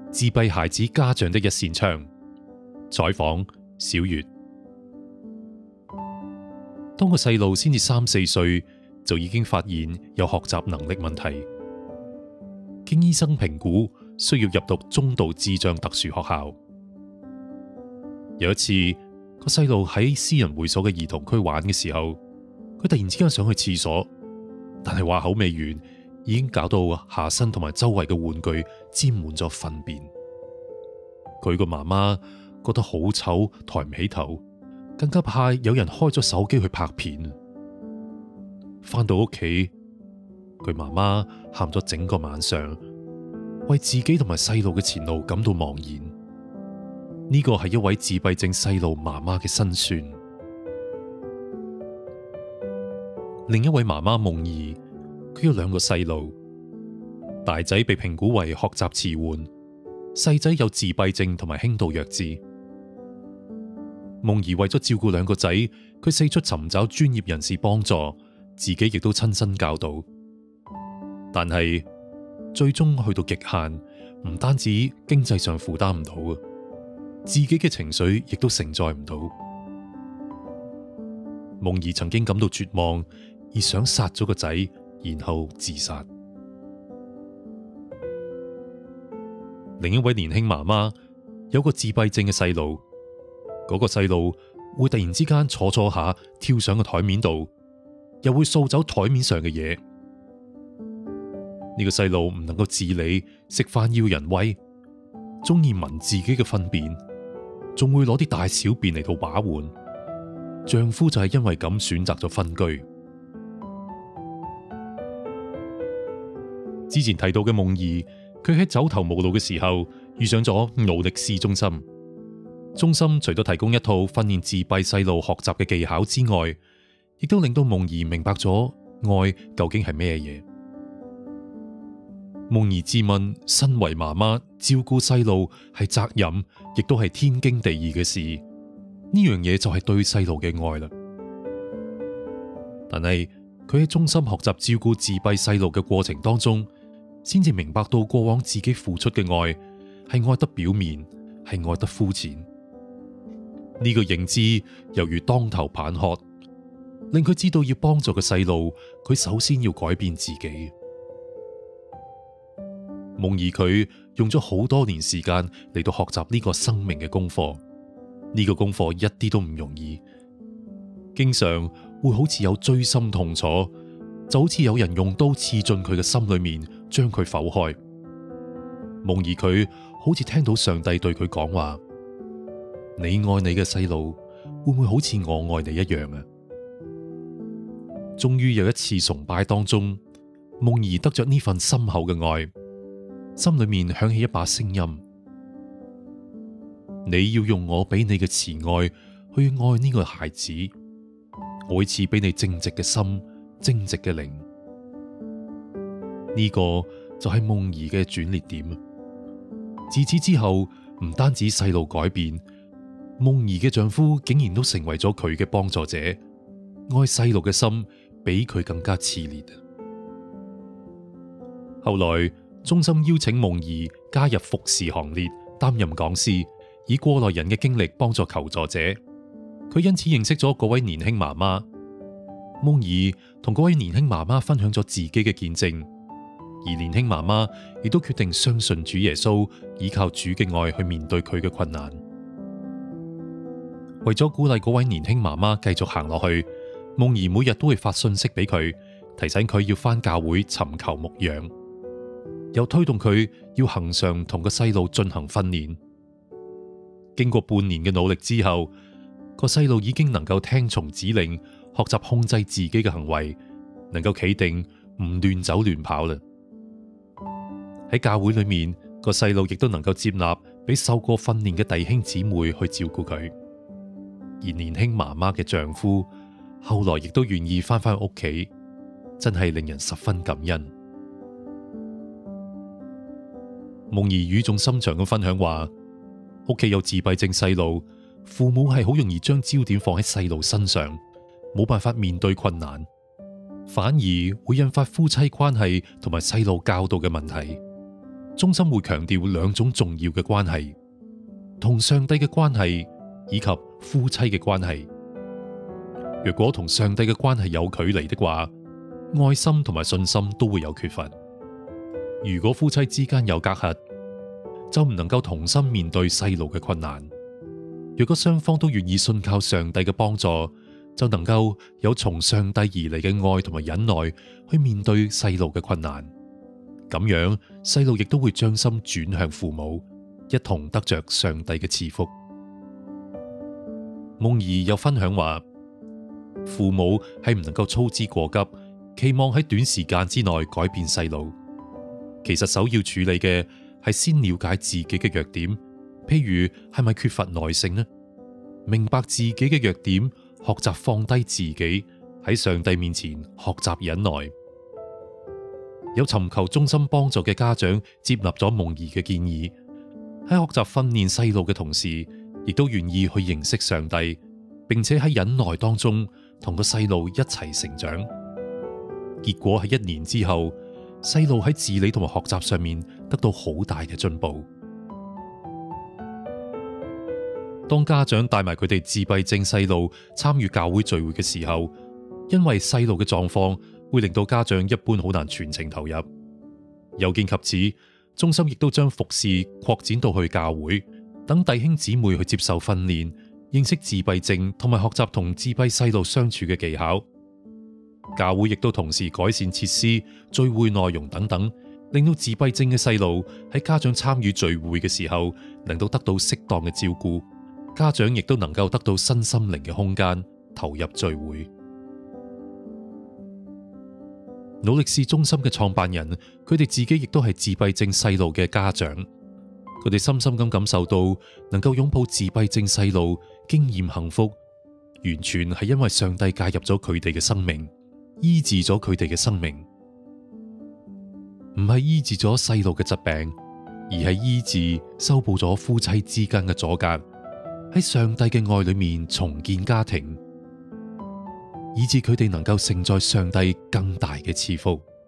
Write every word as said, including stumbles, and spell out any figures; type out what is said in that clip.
自閉孩子家長的一扇窗。採訪小月。當個細路先至三四歲，就已經發現有學習能力問題，經醫生評估需要入讀中度智障特殊學校。有一次，個細路喺私人會所嘅兒童區玩嘅時候，佢突然之間想去廁所，但係話口未完，已經搞到下身同埋周圍嘅玩具沾滿咗糞便。佢個媽媽覺得好醜，抬唔起頭，更加怕有人開咗手機去拍片。返到屋企，佢媽媽喊咗整個晚上，為自己同埋細路嘅前路感到茫然。呢個係一位自閉症細路媽媽嘅辛酸。另一位媽媽夢兒，佢有兩個細路，大仔被評估為學習遲緩，細仔有自閉症同埋輕度弱智。夢兒為咗照顧兩個仔，佢四出尋找專業人士幫助，自己亦都親身教導。但係最終去到極限，唔單止經濟上負擔唔到，自己嘅情緒亦都承載唔到。夢兒曾經感到絕望，而想殺咗個仔，然後自殺。另一位年輕媽媽有個自閉症嘅細路，嗰個細路會突然之間坐坐下跳上個台面度，又會掃走台面上嘅嘢。呢個細路唔能夠自理，食飯要人餵，中意聞自己嘅糞便，仲會攞啲大小便嚟到把玩。丈夫就係因為咁選擇咗分居。之前提到嘅夢兒，佢喺走投無路嘅時候遇上咗努力試中心。中心除咗提供一套訓練自閉細路學習嘅技巧之外，亦都令到夢兒明白咗愛究竟係咩嘢。夢兒自問，身為媽媽照顧細路係責任，亦都係天經地義嘅事。呢樣嘢就係對細路嘅愛啦。但係佢喺中心學習照顧自閉細路嘅過程當中，先至明白到過往自己付出嘅愛係愛得表面，係愛得膚淺。呢個認知猶如當頭棒喝，令佢知道要幫助個細路，佢首先要改變自己。夢兒佢用咗好多年時間嚟到學習呢個生命嘅功課，呢個功課一啲都唔容易，經常會好似有錐心痛楚，就好似有人用刀刺進佢嘅心裏面，將佢剖開。夢兒佢好似聽到上帝對佢講話：你愛你嘅細路，會唔會好似我愛你一樣啊？終於有一次崇拜當中，夢兒得着呢份深厚嘅愛，心裏面響起一把聲音：你要用我俾你嘅慈愛去愛呢個孩子，我會賜俾你正直嘅心、正直嘅靈。呢個就係夢兒嘅轉捩點。自此之後，唔單止細路改變，夢兒嘅丈夫竟然都成為咗佢嘅幫助者，愛細路嘅心比佢更加熾烈。後來中心邀請夢兒加入服侍行列，擔任講師，以過來人嘅經歷幫助求助者。佢因此認識咗嗰位年輕媽媽。夢兒同嗰位年輕媽媽分享咗自己嘅見證，而年輕媽媽亦都決定相信主耶穌，依靠主嘅愛去面對佢嘅困難。為咗鼓勵嗰位年輕媽媽繼續行落去，夢兒每日都會發信息俾佢，提醒佢要返教會尋求牧養，又推動佢要恆常同個細路進行訓練。經過半年嘅努力之後，個細路已經能夠聽從指令，學習控制自己嘅行為，能夠企定，唔亂走亂跑啦。喺教會裏面，個細路亦都能夠接納俾受過訓練嘅弟兄姊妹去照顧佢。而年輕媽媽嘅丈夫後來亦都願意翻返屋企，真係令人十分感恩。夢兒語重心長咁分享話，屋企有自閉症細路，父母係好容易將焦點放喺細路身上，冇辦法面對困難，反而會引發夫妻關係同埋細路教導嘅問題。 中心會強調兩種重要嘅關係：同上帝嘅關係以及夫妻嘅關係。若果同上帝嘅關係有距離的話，愛心同埋信心都會有缺乏。如果夫妻之間有隔閡，就唔能夠同心面對細路嘅困難。若果雙方都願意信靠上帝嘅幫助，就能夠有從上帝而嚟嘅愛同埋忍耐去面對細路嘅困難。咁樣，細路亦都會將心轉向父母，一同得着上帝嘅賜福。夢兒又分享話，父母係唔能夠操之過急，期望喺短時間之內改變細路。其實首要處理嘅係先了解自己嘅弱點，譬如係咪缺乏耐性呢？明白自己嘅弱點，學習放低自己，喺上帝面前學習忍耐。有尋求忠心幫助嘅家長接納咗夢兒嘅建議，喺學習訓練細路嘅同時，亦都願意去認識上帝，並且喺忍耐當中同個細路一齊成長。結果喺一年之後，細路喺自理同埋學習上面得到好大嘅進步。當家長帶埋佢哋自閉症細路參與教會聚會嘅時候，因為細路嘅狀況會令到家長一般好難全程投入。有見及此，中心亦都將服侍擴展到去教會，等弟兄姊妹去接受訓練，認識自閉症同埋學習同自閉細路相處嘅技巧。教會亦都同時改善設施、聚會內容等等，令到自閉症嘅細路喺家長參與聚會嘅時候，能夠得到適當嘅照顧，家長亦都能夠得到身心靈嘅空間，投入聚會。努力視中心嘅創辦人，佢哋自己亦都係自閉症細路嘅家長，佢哋深深咁感受到，能夠擁抱自閉症細路，經驗幸福，完全係因為上帝介入咗佢哋嘅生命，醫治咗佢哋嘅生命，唔係醫治咗細路嘅疾病，而係醫治修補咗夫妻之間嘅阻隔，喺上帝嘅愛裏面重建家庭，以致佢哋能夠承載上帝更大嘅賜福。